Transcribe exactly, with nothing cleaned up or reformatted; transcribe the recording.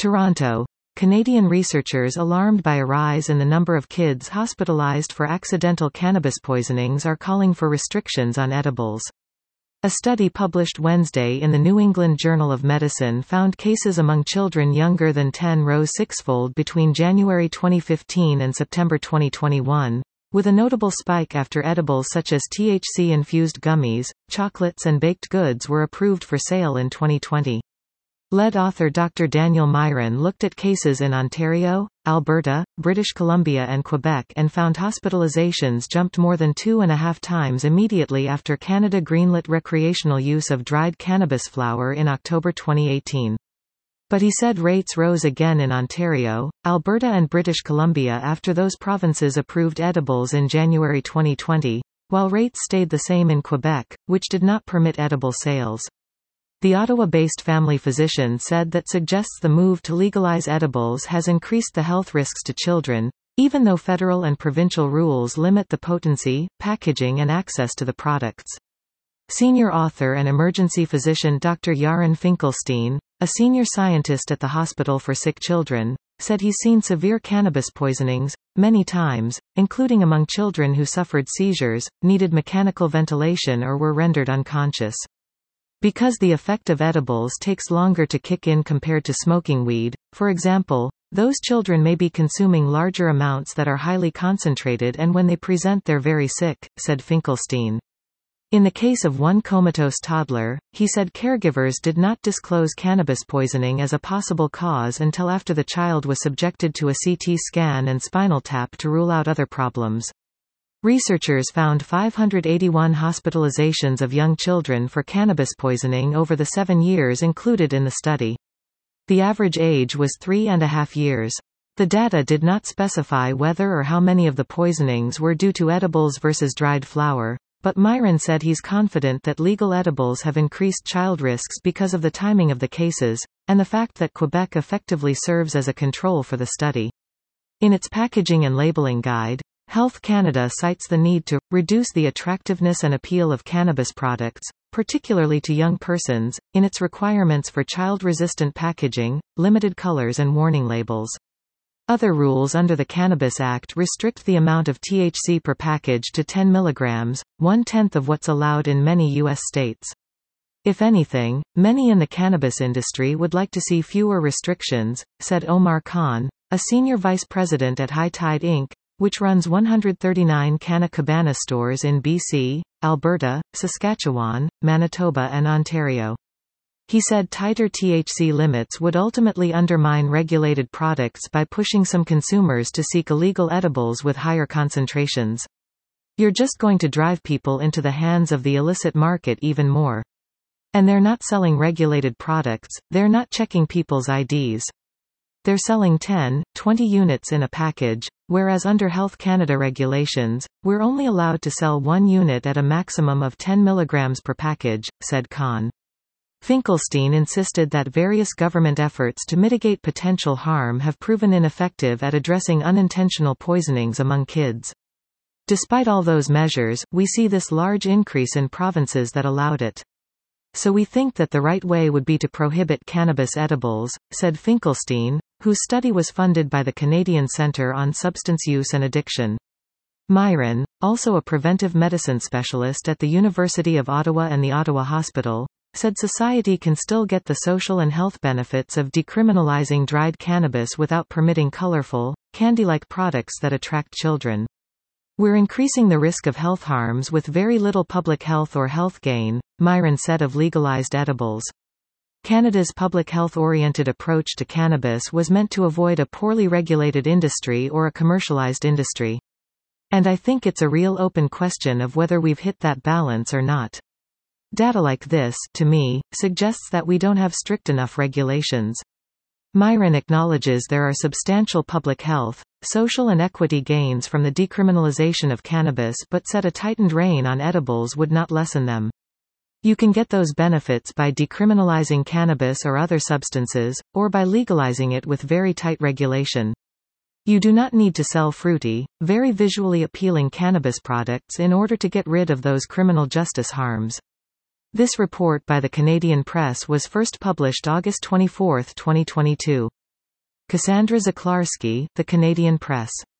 Toronto. Canadian researchers alarmed by a rise in the number of kids hospitalized for accidental cannabis poisonings are calling for restrictions on edibles. A study published Wednesday in the New England Journal of Medicine found cases among children younger than ten rose sixfold between January twenty fifteen and September twenty twenty-one, with a notable spike after edibles such as T H C-infused gummies, chocolates and baked goods were approved for sale in twenty twenty. Lead author Doctor Daniel Myron looked at cases in Ontario, Alberta, British Columbia and Quebec and found hospitalizations jumped more than two and a half times immediately after Canada greenlit recreational use of dried cannabis flower in October twenty eighteen. But he said rates rose again in Ontario, Alberta and British Columbia after those provinces approved edibles in January twenty twenty, while rates stayed the same in Quebec, which did not permit edible sales. The Ottawa-based family physician said that suggests the move to legalize edibles has increased the health risks to children, even though federal and provincial rules limit the potency, packaging and access to the products. Senior author and emergency physician Doctor Yaron Finkelstein, a senior scientist at the Hospital for Sick Children, said he's seen severe cannabis poisonings, many times, including among children who suffered seizures, needed mechanical ventilation or were rendered unconscious. Because the effect of edibles takes longer to kick in compared to smoking weed, for example, those children may be consuming larger amounts that are highly concentrated and when they present they're very sick, said Finkelstein. In the case of one comatose toddler, he said caregivers did not disclose cannabis poisoning as a possible cause until after the child was subjected to a C T scan and spinal tap to rule out other problems. Researchers found five hundred eighty-one hospitalizations of young children for cannabis poisoning over the seven years included in the study. The average age was three and a half years. The data did not specify whether or how many of the poisonings were due to edibles versus dried flower, but Myron said he's confident that legal edibles have increased child risks because of the timing of the cases, and the fact that Quebec effectively serves as a control for the study. In its packaging and labeling guide, Health Canada cites the need to reduce the attractiveness and appeal of cannabis products, particularly to young persons, in its requirements for child-resistant packaging, limited colors and warning labels. Other rules under the Cannabis Act restrict the amount of T H C per package to ten milligrams, one-tenth of what's allowed in many U S states. If anything, many in the cannabis industry would like to see fewer restrictions, said Omar Khan, a senior vice president at High Tide Incorporated, which runs one hundred thirty-nine Canna Cabana stores in B C, Alberta, Saskatchewan, Manitoba and Ontario. He said tighter T H C limits would ultimately undermine regulated products by pushing some consumers to seek illegal edibles with higher concentrations. You're just going to drive people into the hands of the illicit market even more. And they're not selling regulated products, they're not checking people's I Ds. They're selling ten, twenty units in a package, whereas under Health Canada regulations, we're only allowed to sell one unit at a maximum of ten milligrams per package, said Khan. Finkelstein insisted that various government efforts to mitigate potential harm have proven ineffective at addressing unintentional poisonings among kids. Despite all those measures, we see this large increase in provinces that allowed it. So we think that the right way would be to prohibit cannabis edibles, said Finkelstein, whose study was funded by the Canadian Centre on Substance Use and Addiction. Myron, also a preventive medicine specialist at the University of Ottawa and the Ottawa Hospital, said society can still get the social and health benefits of decriminalizing dried cannabis without permitting colorful, candy-like products that attract children. We're increasing the risk of health harms with very little public health or health gain, Myron said of legalized edibles. Canada's public health-oriented approach to cannabis was meant to avoid a poorly regulated industry or a commercialized industry. And I think it's a real open question of whether we've hit that balance or not. Data like this, to me, suggests that we don't have strict enough regulations. Myron acknowledges there are substantial public health, social and equity gains from the decriminalization of cannabis but said a tightened rein on edibles would not lessen them. You can get those benefits by decriminalizing cannabis or other substances, or by legalizing it with very tight regulation. You do not need to sell fruity, very visually appealing cannabis products in order to get rid of those criminal justice harms. This report by the Canadian Press was first published August twenty-fourth, twenty twenty-two. Cassandra Zaklarski, The Canadian Press.